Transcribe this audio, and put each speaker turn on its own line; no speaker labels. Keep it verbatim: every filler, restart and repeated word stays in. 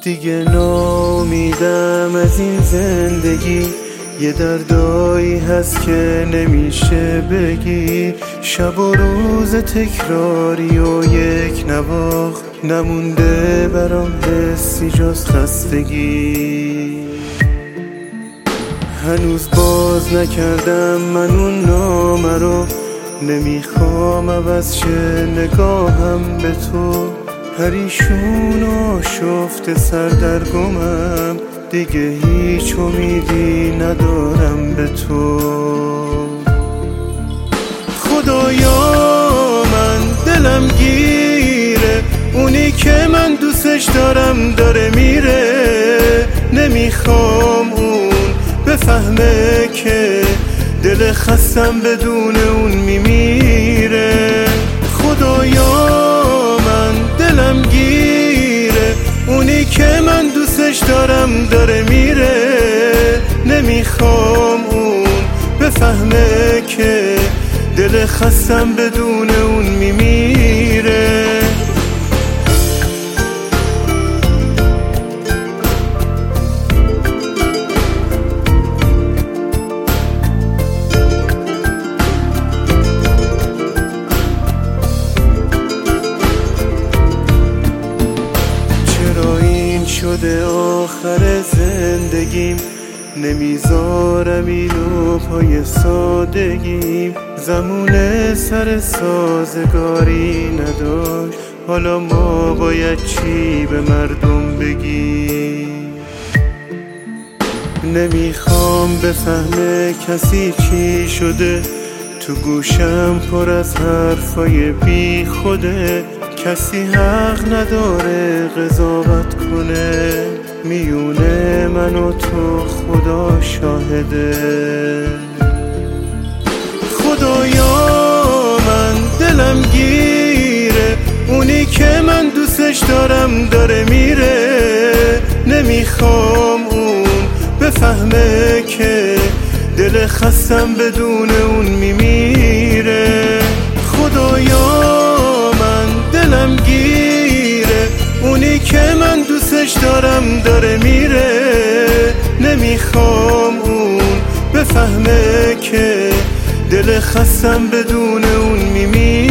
دیگه ناامیدم از این زندگی، یه دردایی هست که نمیشه بگی. شب و روز تکراری و یک نواخت، نمونده برام حسی جز خستگی. هنوز باز نکردم من اون نامه رو، نمیخوام عوض شه نگاهم به تو. پریشون و شفته سردرگمم، دیگه هیچ امیدی ندارم به تو. خدایا من دلم گیره، اونی که من دوستش دارم داره میره. نمیخوام اون بفهمه که دل خستم بدون اون میمیره. خدایا من دلم گیره، اونی که من دوستش دارم داره میره. نمیخوام اون بفهمه که دل خستم بدون اون میمیره. شده آخر زندگیم، نمیذارم اینو پای سادگیم. زمونه سر سازگاری نداشت، حالا ما باید چی به مردم بگیم؟ نمیخوام بفهمه کسی چی شده، تو گوشم پر از حرفای بی خوده. کسی حق نداره قضاوت کنه، میونه من و تو خدا شاهده. خدایا من دلم گیره، اونی که من دوستش دارم داره میره. نمیخوام اون بفهمه که دل خستم بدون اون میمیره. خدایا دلم گیره، اونی که من دوستش دارم داره میره. نمیخوام اون بفهمه که دل خستم بدون اون میمیره.